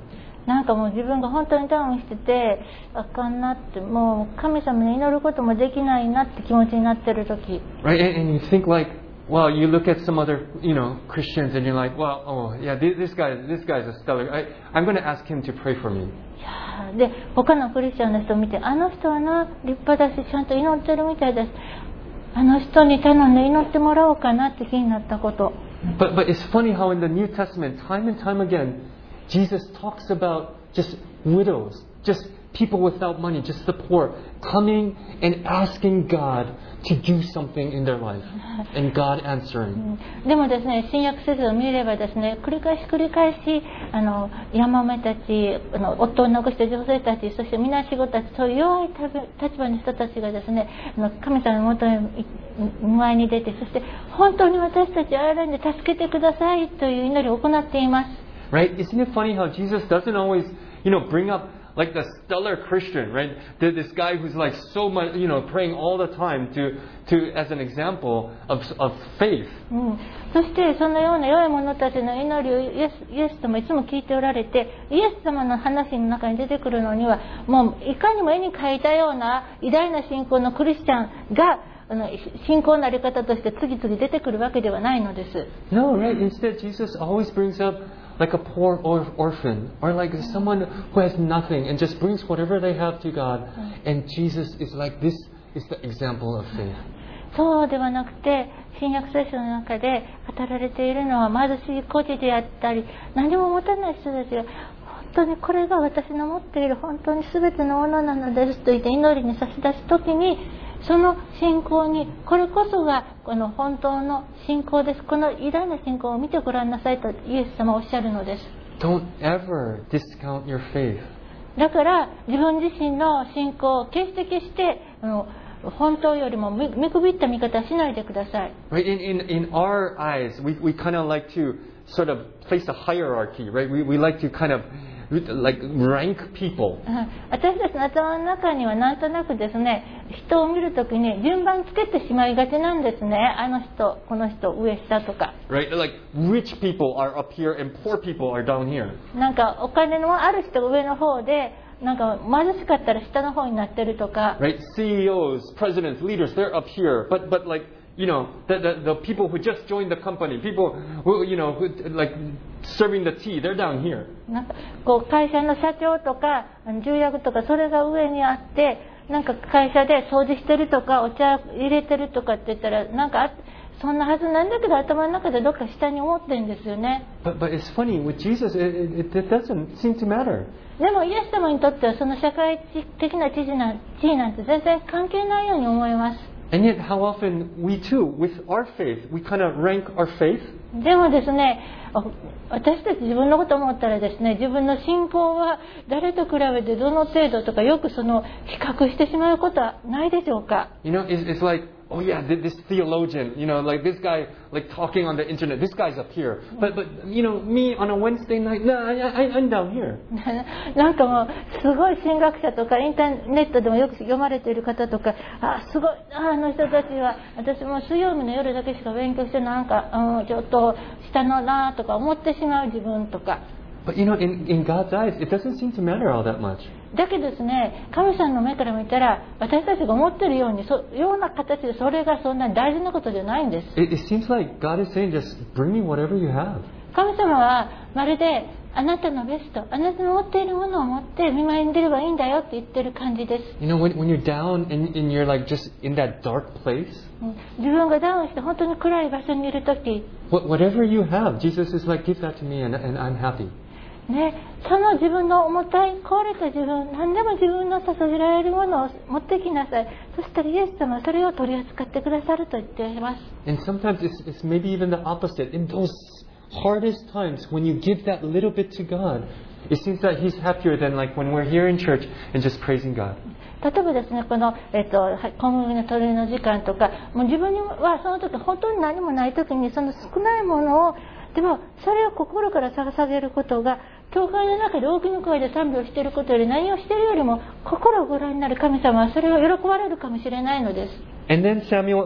なんかもう自分が本当にダウンしててあかんなって、もう神様に祈ることもできないなって気持ちになってる時、 Right? And, and you think like, well, you look at some other, you know, Christians and you're like, well, oh, yeah, this, this guy, this guy's a stellar. I, I'm going to ask him to pray for me. いやーで他のクリスチャンの人を見て、あの人はな立派だしちゃんと祈ってるみたいだし、あの人に頼んで祈ってもらおうかなって気になったこと。 But, but it's funny how in the New Testament, time and time again, Jesus talks about just widows, just people without money, just the poor, coming and asking God to do something in their life, and God answering. でもですね、新約聖書を見ればですね、繰り返し繰り返しあのヤマメたち、あの夫を亡くした女性たち、そして皆仕事たち、そういう弱い立場の人たちがですね、あの神様のもとに前に出て、そして本当に私たちを選んで助けてくださいという祈りを行っています。 Right? Isn't it funny how Jesus doesn't always, you know, bring up like the stellar Christian, right? This guy who's like so much, you know, praying all the time to, to as an example of, of faith. うん、そしてそのような良い者たちの祈りをイエス、イエス様いつも聞いておられて、イエス様の話の中に出てくるのには、もういかにも絵に描いたような偉大な信仰のクリスチャンがあの信仰のあり方として次々出てくるわけではないのです。 No, right? Instead, Jesus always brings up like a poor or orphan, or like someone who has nothing and just brings whatever they have to God. And Jesus is like, this is the example of faith. そうではなくて、新約聖書の中で語られているのは貧しい孤児であったり、何も持たない人たちが本当にこれが私の持っている本当に全てのものなのですと言って祈りに差し出すときに、その信仰にこれこそがこの本当の信仰です。この偉大な信仰を見てごらんなさいとイエス様はおっしゃるのです。 Don't ever discount your faith. だから自分自身の信仰を決して決してあの本当よりも見くびった見方はしないでください。 Right? In, in, in our eyes, we, we kind of like to sort of place a hierarchy, right? We, we like to kind of like rank people. 私たちの頭の中にはなんとなくですね、人を見るときに順番つけてしまいがちなんですね。あの人、この人、上下とか。 Right? Like rich people are up here and poor people are down here. なんかお金のある人が上の方で、なんか貧しかったら下の方になってるとか。 Right? C E Os, presidents, leaders, they're up here. But but like, you know, the, the, the people who just joined the company, people who, you know, who, like serving the tea, they're down here. なんかこう会社の社長とか重役とかそれが上にあって、なんか会社で掃除してるとかお茶入れてるとかって言ったらなんかそんなはずなんだけど頭の中でどっか下に思ってるんですよね。 But but it's funny with Jesus, it, it, it doesn't seem to matter. でもイエス様にとってはその社会的な地位なん地位なんて全然関係ないように思います。 And yet, how often we too, with our faith, we kind of rank our faith. でもですね、私たち自分のこと思ったらですね、自分の信仰は誰と比べてどの程度とかよくその比較してしまうことはないでしょうか。 You know, it's, it's like, oh yeah, this theologian, you know, like this guy, like talking on the internet, this guy's up here. But, but you know, me on a Wednesday night, no, I, I, I'm down here. なんかもう、すごい神学者とか、インターネットでもよく読まれている方とか、あ、すごい、あ、あの人たちは、私も水曜日の夜だけしか勉強してなんか、うん、ちょっと下のなとか思ってしまう自分とか。 But you know, in, in God's eyes, it doesn't seem to matter all that much. だけどですね、神さんの目から見たら、私たちが思っているように、そような形でそれがそんなに大事なことじゃないんです。 It, it seems like God is saying, just bring me whatever you have. 神様はまるであなたのベスト、あなたの持っているものを持って見舞いに出ればいいんだよって言ってる感じです。 You know, when, when you're down and, and you're like just in that dark place, 自分がダウンして本当に暗い場所にいるとき、 whatever you have, Jesus is like, give that to me and, and I'm happy. ね、その自分の重たい壊れた自分、何でも自分の捧げられるものを持ってきなさい。そしたらイエス様はそれを取り扱ってくださると言っています。 And sometimes it's, it's maybe even the opposite. In those hardest times, when you give that little bit to God, it seems that He's happier than like when we're here in church and just praising God. 例えばですね、この、えっと、小麦の取りの時間とか、もう自分にはその時本当に何もない時にその少ないものを、でもそれを心から捧げることが、教会の中で大きな声で賛美をしていることより何をしているよりも心をご覧になる神様はそれを喜ばれるかもしれないのです。 And then Samuel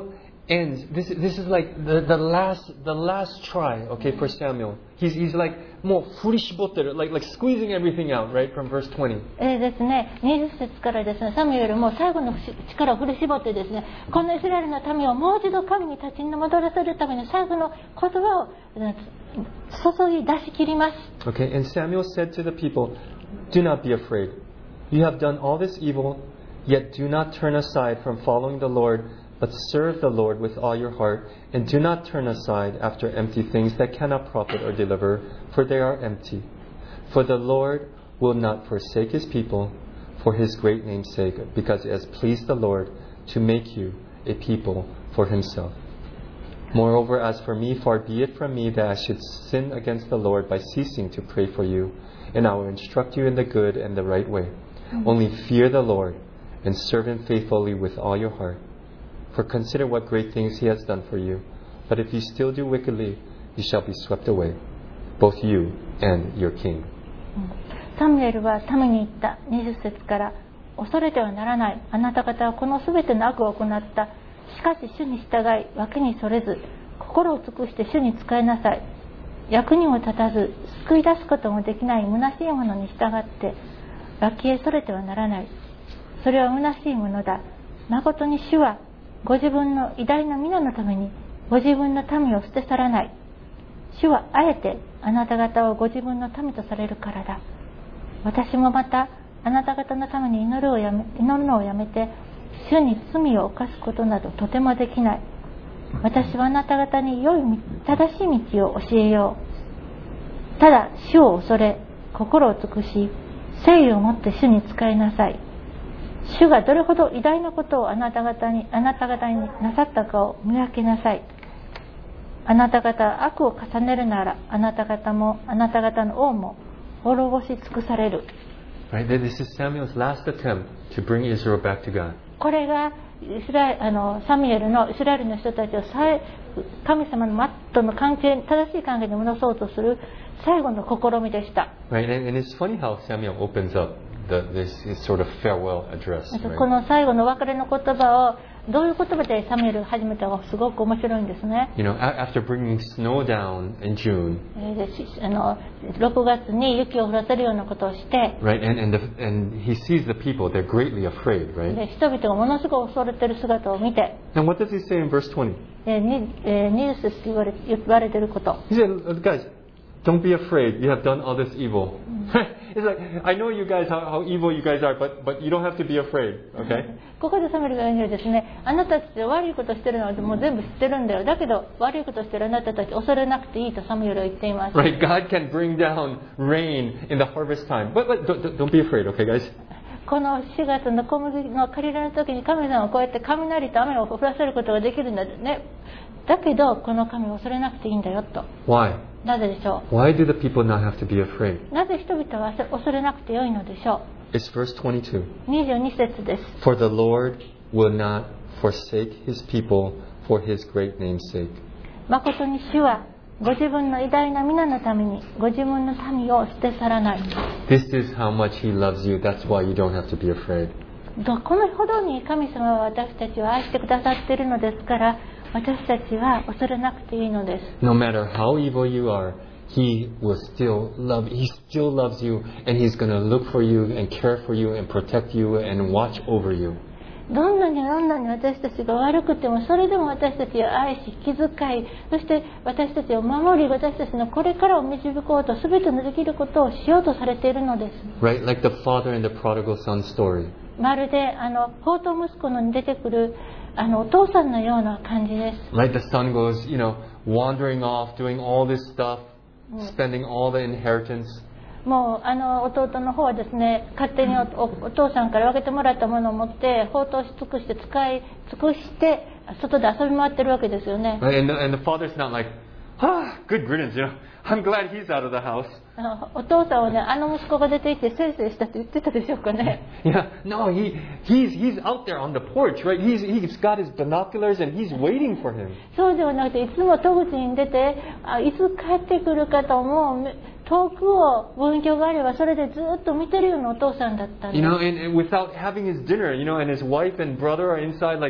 And this, this is like the, the last the last try, okay, for Samuel. He's, he's like, もう振り絞ってる, like, like squeezing everything out, right, from verse twenty. えーですね、にじゅっ節からですね、サムエルも最後の力を振り絞ってですね、このイスラエルの民をもう一度神に立ち戻らせるために最後の言葉を注ぎ出し切ります。 Okay, and Samuel said to the people, "Do not be afraid. You have done all this evil, yet do not turn aside from following the Lord.But serve the Lord with all your heart, and do not turn aside after empty things that cannot profit or deliver, for they are empty. For the Lord will not forsake His people for His great name's sake, because it has pleased the Lord to make you a people for Himself. Moreover, as for me, far be it from me that I should sin against the Lord by ceasing to pray for you, and I will instruct you in the good and the right way. Only fear the Lord, and serve Him faithfully with all your heart.For consider what great things He has done for you. But if you still do wickedly, you shall be swept away, both you and your king." サムエルは民に言った。にじゅっ節から、恐れてはならない。あなた方はこのすべての悪を行った。しかし主に従い、脇にそれず、心を尽くして主に仕えなさい。役にも立たず、救い出すこともできない虚しいものに従って、脇へそれてはならない。それは虚しいものだ。誠に主は、ご自分の偉大な皆のためにご自分の民を捨て去らない。主はあえてあなた方をご自分の民とされるからだ。私もまたあなた方のために祈るをやめ、祈るのをやめて主に罪を犯すことなどとてもできない。私はあなた方に良い正しい道を教えよう。ただ主を恐れ心を尽くし誠意を持って主に仕えなさい。主がどれほど偉大なことをあなた方に、あなた方になさったかを見分けなさい。あなた方は悪を重ねるなら、あなた方も、あなた方の王も滅ぼし尽くされる。 Right, this is Samuel's last attempt to bring Israel back to God. これがイスラエあのサミュエルのイスラエルの人たちを神様のマットの関係、正しい関係に戻そうとする最後の試みでした。 Right, and, and it's funny how Samuel opens up.The, this sort of farewell address, right? この最後の別れの言葉をどういう言葉でサミュエルが始めたかすごく面白いんですね。 You know, after bringing snow down in June, あのろくがつに雪を降らせるようなことをして、 right? And and, the, and he sees the people; they're greatly afraid, right? で人々がものすごく恐れている姿を見て、 And what does he say in verse twenty? にじゅっ節言われ言われていること。 He said, "Guys.Don't be afraid. You have done all this evil." It's like, I know you guys, how, how evil you guys are, but, but you don't have to be afraid, okay? ここでサムエルが言うにはですね、あなたたちは悪いことしてるのはもう全部知ってるんだよ。だけど悪いことしてるあなたたち恐れなくていいとサムエルは言っています。 Right, God can bring down rain in the harvest time. But, but don't, don't be afraid, okay, guys? このしがつの小麦の刈り入れの時に神様はこうやって雷と雨を降らせることができるんだね。だけどこの神を恐れなくていいんだよと。 Why? なぜでしょう。 Why do the people not have to be afraid? なぜ人々は恐れなくてよいのでしょう。It's verse twenty-two. にじゅうに節です。 For the Lord will not forsake His people for His great name's sake. 誠に主はご自分の偉大な皆のためにご自分の民を捨て去らない。 This is how much He loves you. That's why you don't have to be afraid. このほどに神様は私たちを愛してくださっているのですから、私たちは恐れなくていいのです。 No matter how evil you are, He will still love. He still loves you, and He's going to look for you and care for you and protect you and watch over you. どんなにどんなに私たちが悪くても、それでも私たちを愛し気遣い、そして私たちを守り、私たちのこれからを導こうと全てのできることをしようとされているのです。 Right, like the father in the prodigal son story. まるであの放蕩息子のに出てくるあのお父さんのような感じです。 Right, the son goes, you know, wandering off, doing all this stuff, spending all the inheritance. もうあの弟の方はですね、勝手に お, お, お父さんから分けてもらったものを持って放蕩し尽くして使い尽くして外で遊び回ってるわけですよね。 Right, and, the, and the father's not like, ah, good riddance, you know. I'm glad he's out of the house. あのお父さんはね、あの息子が出ていてせいせいしたって言ってたでしょうかね。 Yeah, no, he he's he's out there on the porch, right? He's he's got his binoculars and he's waiting for him. そうではなくて、いつも戸口に出て、あいつ帰ってくるかと思う。遠くを望遠鏡があればそれでずっと見てるようなお父さんだったんです。 You know, and, and without having his dinner, you know, and his wife and brother are inside, like,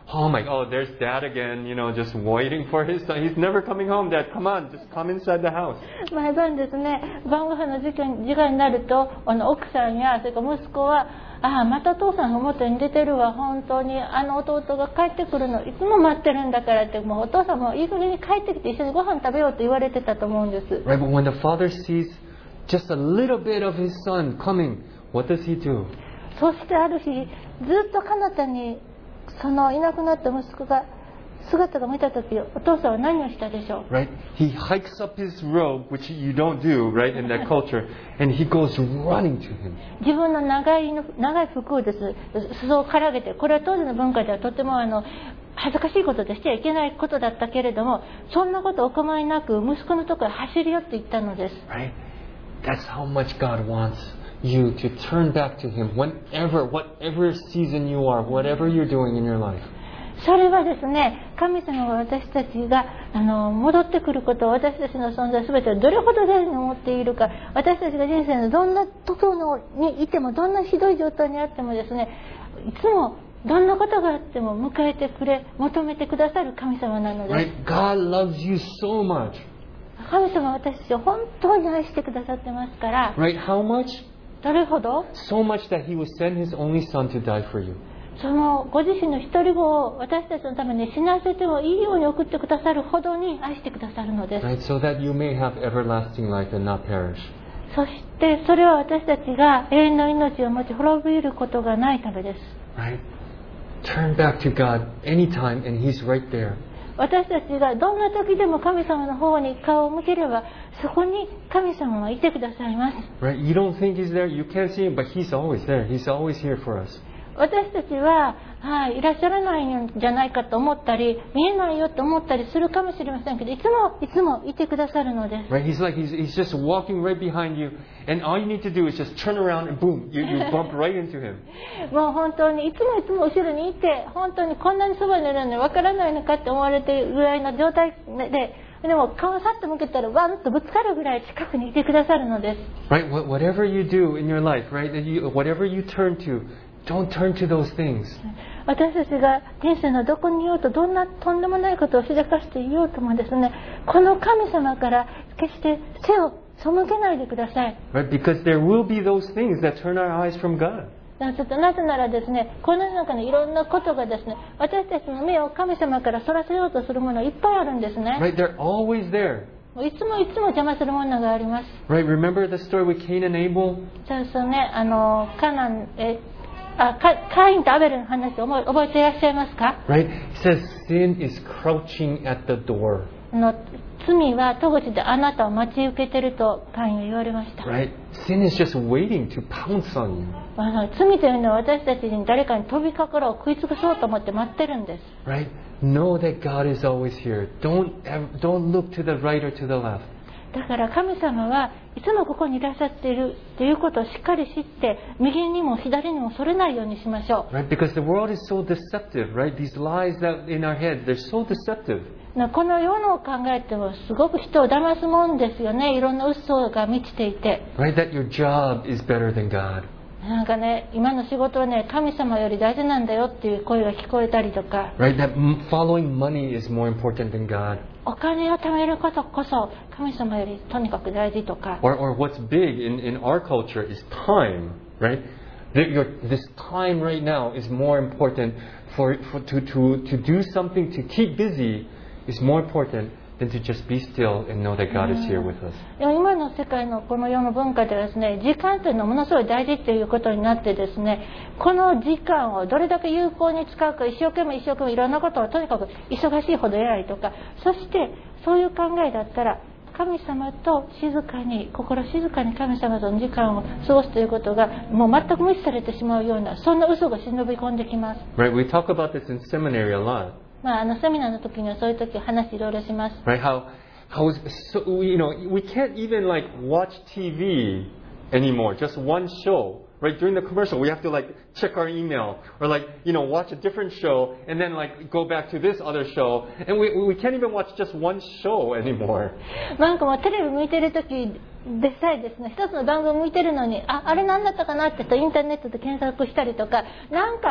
home, like, oh, there's Dad again, you know, just waiting for his son. He's never coming home, Dad. Come on, just come inside the house. 毎晩ですね、晩ご飯の時間時間になると、あの奥さんやそれから息子は、ああまた父さんが表に出てるわ、本当にあの弟が帰ってくるのいつも待ってるんだからって、もうお父さんもいい加減に帰ってきて一緒にご飯食べようと言われてたと思うんです。 Right, but when the father sees just a little bit of his son coming, what does he do? そしてある日、ずっと彼方にそのいなくなった息子が姿が見たとき、お父さんは何をしたでしょう？ Right? He hikes up his robe, which you don't do, right, in that culture, and he goes running to him. 自分の長い長い服をです、裾をからげて、これは当時の文化ではとてもあの恥ずかしいことでしちゃいけないことだったけれども、そんなことお構いなく息子のところへ走り寄っていったのです。 Right? That's how much God wants you to turn back to Him whenever, whatever season you are, whatever you're doing in your life. それはですね、神様が私たちがあの戻ってくることを、私たちの存在全てをどれほど大事に思っているか、私たちが人生のどんなところにいても、どんなひどい状態にあってもですね、いつもどんなことがあっても迎えてくれ、求めてくださる神様なのです。 Right? God loves you so much. 神様は私たちを本当に愛してくださってますから。 Right? How much? どれほど？ So much that He would send His only Son to die for you. そのご自身の一人子を私たちのために死なせてもいいように送ってくださるほどに愛してくださるのです。 Right? So that you may have everlasting life and not perish. そしてそれは私たちが永遠の命を持ち滅びることがないためです。 Right? Turn back to God anytime and He's right there. 私たちがどんな時でも神様の方に顔を向ければ、そこに神様はいてくださいます。 Right? You don't think He's there, you can't see Him, but He's always there. He's always here for us. 私たちは、はい、いらっしゃらないんじゃないかと思ったり、見えないよと思ったりするかもしれませんけど、いつもいつもいてくださるのです。 Right? He's like he's he's just walking right behind you, and all you need to do is just turn around and boom, you, you bump right into Him. もう本当にいつもいつも後ろにいて、本当にこんなにそばにいるのにわからないのかって思われているぐらいの状態で、でも顔をさっと向けたらワンとぶつかるぐらい近くにいてくださるのです。 Right? Whatever you do in your life, right? That you, whatever you turn to.Don't turn to those things. 私たちが人生のどこにいようと、どんなとんでもないことをしでかしていようともですね、この神様から決して背を背けないでください。 Right? Because there will be those things that turn our eyes from God. なぜならですね、この世の中のいろんなことがですね、私たちの目を神様からそらせようとするものいっぱいあるんですね。 Right? They're always there. いつもいつも邪魔するものがあります。 Right? Remember the story with Cain and Abel? そうそうね、あのカナンえあカインとアベルの話を覚えていらっしゃいますか？ Right? It says sin is crouching at the door. の罪は戸口であなたを待ち受けているとカインは言われました。 Right? Sin is just waiting to pounce on you. あの罪というのは私たちに誰かに飛びかからを食いつくそうと思って待ってるんです。 Right? Know that God is always here. Don't don't look to the right or to the left. だから神様はいつもここにいらっしゃっているということをしっかり知って、右にも左にもそれないようにしましょう。 Right? Because the world is so deceptive, right? These lies that in our heads, they're so deceptive. この世の考えてもすごく人を騙すもんですよね。いろんな嘘が満ちていて。 Right? That your job is better than God. なんかね、今の仕事はね、神様より大事なんだよっていう声が聞こえたりとか。 Right? That following money is more important than God. お金を貯めることこそ神様よりとにかく大事とか。 Or, or what's big in, in our culture is time, right? That your, this time right now is more important for, for to, to, to do something to keep busy is more important than to just be still and know that God is here with us. 今の世界のこの世の文化ではですね、時間というのはものすごい大事っていうことになってですね、この時間をどれだけ有効に使うか、一生懸命一生懸命いろんなことをとにかく忙しいほど偉いとか、そしてそういう考えだったら神様と静かに、心静かに神様との時間を過ごすということがもう全く無視されてしまうような、そんな嘘が忍び込んできます。 Right? We talk about this in seminary a lot. まあ、あのセミナーの時にはそういう時話いろいろします。 Right? How, how so, you know, we can't even like watch T V anymore, just one show. Right? During the commercial, we have to like check our email or like, you know, watch a different show and then like go back to this other show. And we, we can't even watch just one show anymore. なんかもうテレビ見てる時でさえですね、一つの番組見てるのに、あ、あれ何だったかなってインターネットで検索したりとか、なんか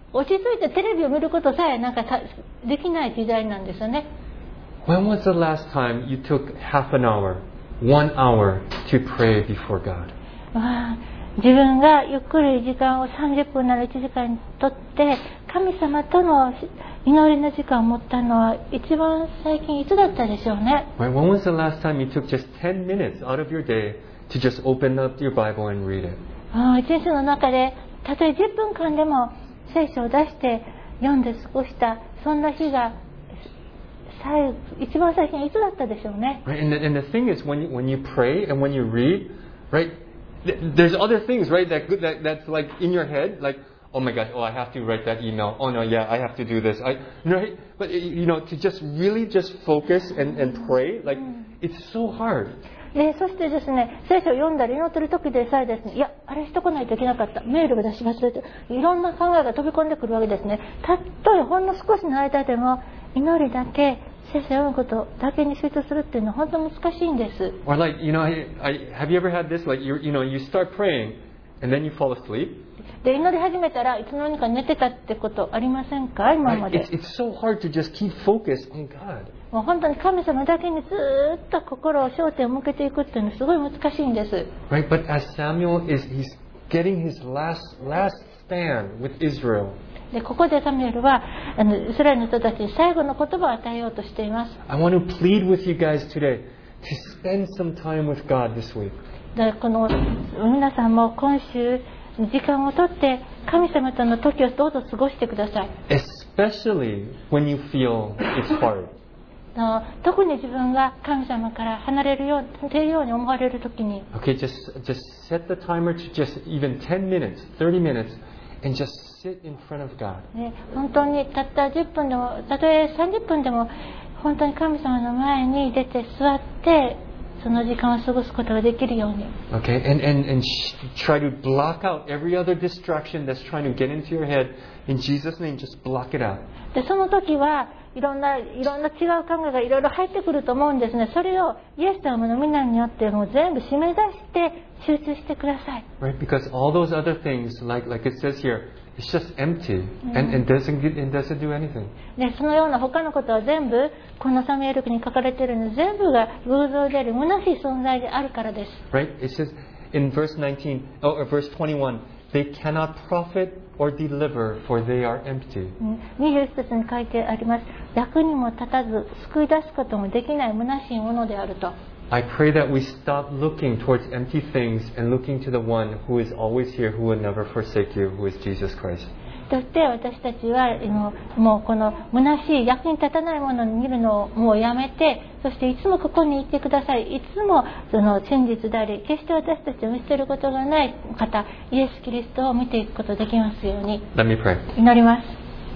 落ち着いてテレビを見ることさえなんかできない時代なんですよね。 When was the last time you took half an hour, one hour to pray before God? あ自分がゆっくり時間をさんじゅっぷんならいちじかんにとって神様との祈りの時間を持ったのは一番最近いつだったでしょうね。 When was the last time you took just ten minutes out of your day to just open up your Bible and read it? あ一日の中でたとえじゅっぷんかんでも聖書を出して読んで過ごしたそんな日が最一番最近いつだったでしょうね。 Right? And, the, and the thing is, when you, when you pray and when you read, right, th- there's other things, right, that, that that's like in your head, like, oh my gosh, oh, I have to write that email. Oh no, yeah, I have to do this. I, right? But, you know, to just really just focus and, and pray, like, it's so hard. でそしてですね、聖書を読んだり祈ってる時でさえですね、いや、あれしとかないといけなかった、メールが出し忘れて、いろんな考えが飛び込んでくるわけですね。たとえほんの少しの間でも祈りだけ、聖書を読むことだけに集中するっていうのは本当に難しいんです。 Or like, you know, I, I, have you ever had this? Like, you, you know, you start praying and then you fall asleep. で祈り始めたらいつの間にか寝てたってことありませんか、今ま Right? で。 It's, it's so hard to just keep focused on God. もう本当に神様だけにずっと心を焦点を向けていくっていうのはすごい難しいんです。 Right? But as Samuel is, he's getting his last, last stand with Israel. でここでサミュエルはあのイスラエルの人たちに最後の言葉を与えようとしています。 I want to plead with you guys today to spend some time with God this week. でこの皆さんも今週時間をとって神様との時をどうぞ過ごしてください。 Especially when you feel it's hard. 特に自分が神様から離れるようているように思われる時に、 Okay, just, just set the timer to just even ten minutes, thirty minutes, and just sit in front of God. ね、本当にたったじゅっぷんでもたとえさんじゅっぷんでも本当に神様の前に出て座ってその時間を過ごすことができるように。 Okay, and, and, and sh- try to block out every other distraction that's trying to get into your head. In Jesus' name, just block it out. でその時はいろんないろんな違う考えがいろいろ入ってくると思うんですね。それをイエス様の皆によってもう全部締め出して集中してください。 Right? Because all those other things, like, like it says here, it's just empty and, and doesn't get, it doesn't do anything. でそのような他のことは全部このサミュエル記に書かれているので全部が偶像であり虚しい存在であるからです。 Right? It says in verse nineteen, oh, or verse twenty-one, they cannot profit or deliver, for they are empty. にじゅういち節に書いてあります。役にも立たず救い出すこともできない虚しいものであると。 I pray that we stop looking towards empty things and looking to the one who is always here, who will never forsake you, who is Jesus Christ. そして私たちはもうこの虚しい役に立たないものに見るのをもうやめて、そしていつもここにいてください。いつもその真実であり決して私たちを見捨てることがない方イエス・キリストを見ていくことができますように。 Let me pray. 祈ります。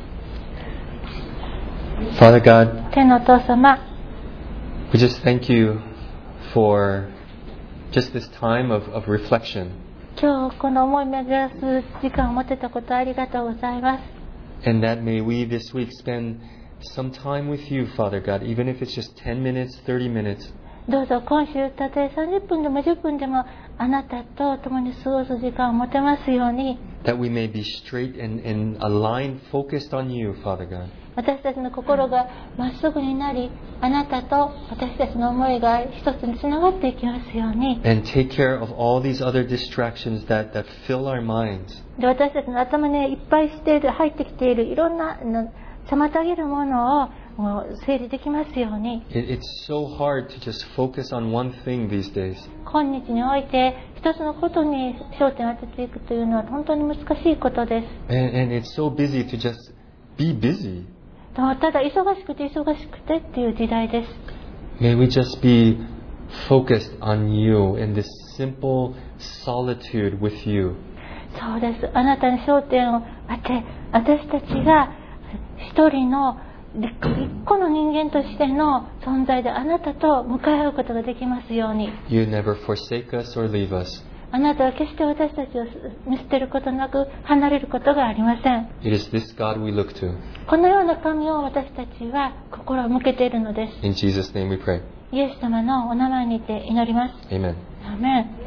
Father God, 天のお父様、 we just thank you for just this time of, of reflection. 今日この思い巡らす時間を持てたことありがとうございます。 And that may we this week spend some time with you, Father God, even if it's just ten minutes, thirty minutes. どうぞ今週たとえさんじゅっぷんでもじゅっぷんでもあなたと共に過ごす時間を持てますように。 That we may be straight and, and aligned, focused on you, Father God. 私たちの心がまっすぐになり、あなたと私たちの思いが一つにつながっていきますように。 And take care of all these other distractions that, that fill our minds. で私たちの頭にいっぱいしている入ってきているいろんな妨げるものをもう整理できますように。 It, it's so hard to just focus on one thing these days. 今日において一つのことに焦点を当てていくというのは本当に難しいことです。 And, and it's so busy to just be busy. ただ忙しくて忙しくてっていう時代です。 May we just be focused on you in this simple solitude with you. そうです。あなたに焦点を当て、私たちが一人の一個の人間としての存在であなたと向かい合うことができますように。 You never forsake us or leave us. あなたは決して私たちを見捨てることなく離れることがありません。 It is this God we look to. このような神を私たちは心を向けているのです。 In Jesus' name we pray. イエス様のお名前にて祈ります。 Amen. アーメン。